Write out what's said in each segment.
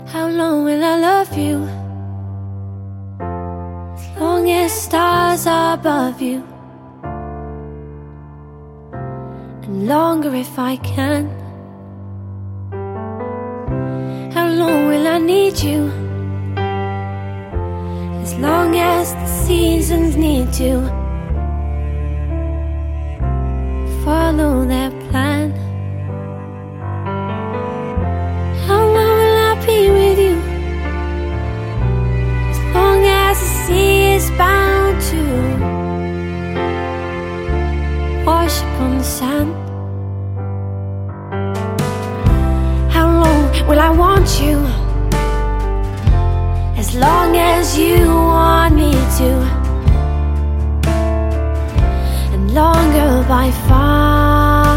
How long will I love you? As long as stars are above you, and longer if I can. How long will I need you? As long as the seasons need to follow their plan. How long will I be with you? As long as the sea is bound to wash upon the sand. How long will I want you? As long as you want me to, and longer by far.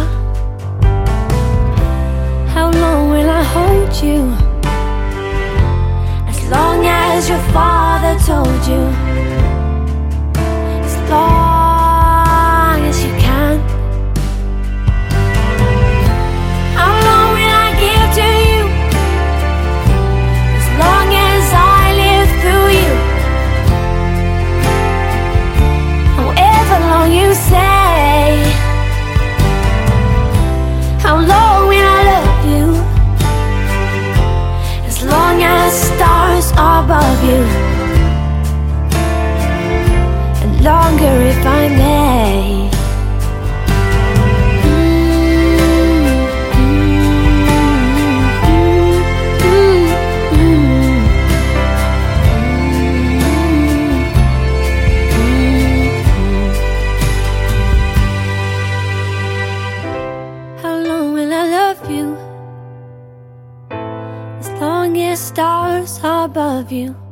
How long will I hold you? As long as your father told you, as long as you can. How long will I give to you? As long as I live through you. However long you say. How long will I love you? As long as stars are above you, and longer if I may. How long will I love you? As long as stars are above you,